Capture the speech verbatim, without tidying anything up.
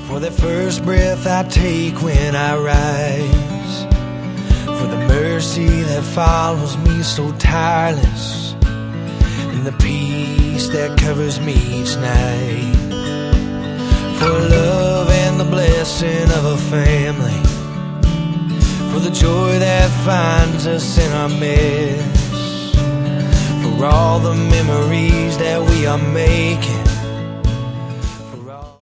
For the first breath I take when I rise, for the mercy that follows me so tireless, and the peace that covers me each night, for love and the blessing of a family, for the joy that finds us in our mess, for all the memories that we are making,